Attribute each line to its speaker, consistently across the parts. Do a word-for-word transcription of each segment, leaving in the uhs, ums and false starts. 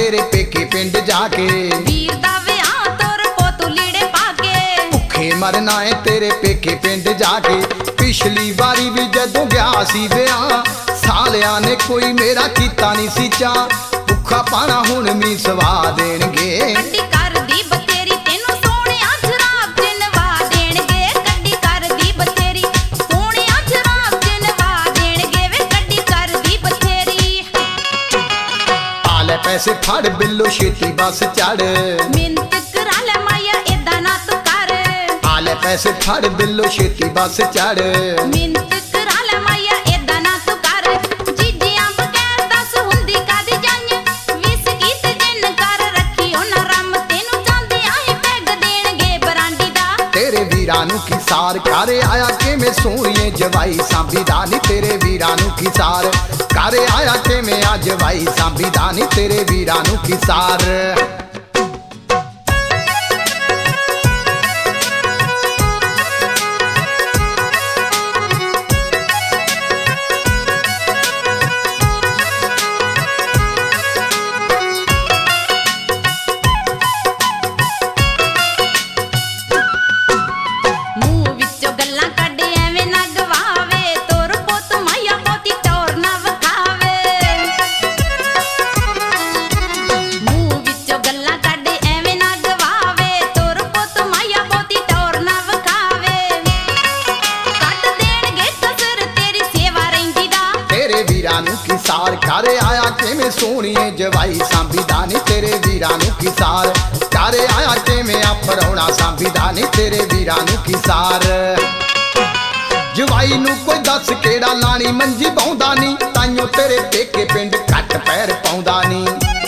Speaker 1: तेरे पेके पिंड जाके
Speaker 2: वीर दा विआह तोर पोतू लीड़े पाके
Speaker 1: भुखे मरना है तेरे पेके पिंड जाके। पिछली बारी भी जदों गया सी विआह सालिया ने कोई मेरा कीता नहीं सी चा भुखा पाना हुण मी सवा देणगे।
Speaker 2: कड्डी कर दी बतेरी तेनू सोहणिया शराब जिनवा देणगे कड्डी कर दी बतेरी सोहणिया शराब जिनवा देणगे वे कड्डी कर दी बतेरी।
Speaker 1: आले पैसे फड़ बिल्लो छेती बस चढ़
Speaker 2: मिन्नत करा ले माया इदां ना तू कर
Speaker 1: आले पैसे फड़ बिल्लो छेती बस चढ़
Speaker 2: मिन्नत करा ले माया इदां ना तू कर जीजियां बगैर दस हुंदी कादी जाईए विस्की ते जिन कर रखी उन्हां रम तेनू चांदियां ही पैग देणगे बरांडी दा।
Speaker 1: तेरे वीरां नू की सार कर आया कि मैं सोहणिए जवाई सांभी दा नी तेरे वीरां नू की सार कर आया कि मैं आ जवाई सांभी दा नी तेरे वीरां नू की सार।
Speaker 2: मूंह विचों गल्लां कढ एवें ना गवावे तोर पुੱਤ माया पोती टोर ना वखावे। मूंह विचों गल्लां कढ एवें ना गवावे तोर पुੱਤ माया पोती टोर ना वखावे कट देणगे कसर तेरी सेवा रहिंदी दा।
Speaker 1: तेरे वीरां नू की सार कर आया कि मैं सोहणिए जवाई सांभी दा नी तेरे वीरां नू की सार कर आया कि मैं आ परौणा सांभी दा नी तेरे वीरां नू की सार। जवाई नू कोई दस केड़ा लाणी मंजी पाउंदा नी ताइयों तेरे पेके पिंड घट पैर पाउंदा नी।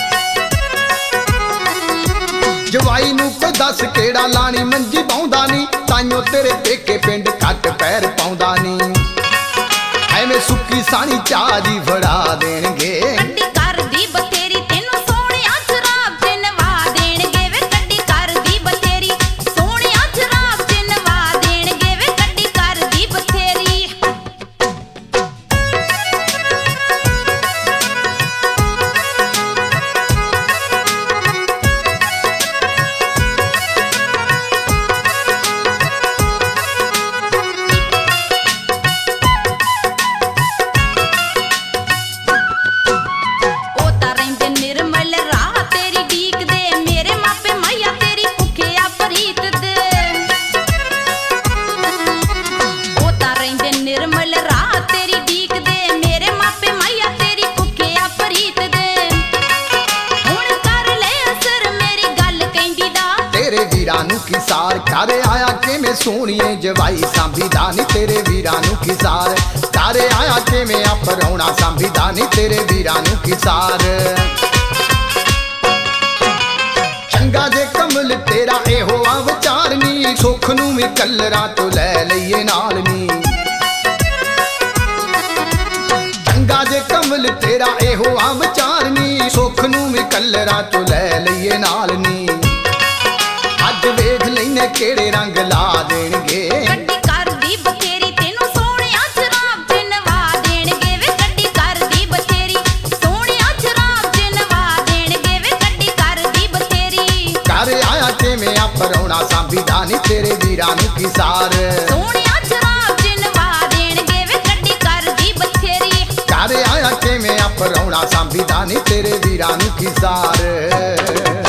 Speaker 1: जवाई नू कोई दस केड़ा लाणी मंजी पाउंदा नी ताइयों तेरे पेके पिंड घट पैर पाउंदा नी। एवें सुक्की साणी चाह दी फड़ा देणगे
Speaker 2: कड्डी कर दी बतेरी तेनू सोहणिया शराब जिनवा देणगे वे कड्डी कर दी बतेरी सोहणिया शराब जिनवा देणगे वे कड्डी कर दी बतेरी। ओ तां रहिंदे निर्मल राह तेरी ढीक दे मेरे मापे माया तेरी भुखे आ प्रीत दे। ओ तां रहिंदे निर्मल राह तेरी ढीक दे मेरे मापे माया तेरी भुखे आ प्रीत दे हुण कर ले असर मेरी गल कहंदी दा।
Speaker 1: तेरे वीरां नू की सार कर आया कि मैं सोहणिए जवाई सांभी दा नी तेरे वीरां नू की सार कर आया कि मैं आ परौणा सांभी दा नी तेरे वीरां नू की सार। चंगा जे कमल तेरा एहो आ विचार नी सुख नू भी कलरां तो लै लईए नाल नी। चंगा जे कमल तेरा एहो आ विचार नी सुख नू भी कलरां तो लै लईए नाल नी। अज वेख लैने केड़े रंग ला देणगे
Speaker 2: कड्डी कर दी बतेरी तेनू सोहणिया शराब जिनवा देणगे वे कड्डी कर दी बतेरी सोहणिया शराब जिनवा देणगे वे कड्डी कर दी बतेरी।
Speaker 1: कर आया कि मैं आ परौणा सांभी दा नी तेरे वीरां नू की सार
Speaker 2: सोहणिया शराब जिनवा देणगे वे कड्डी कर दी बतेरी।
Speaker 1: कर आया कि मैं आ परौणा सांभी दा नी तेरे वीरां नू की सार।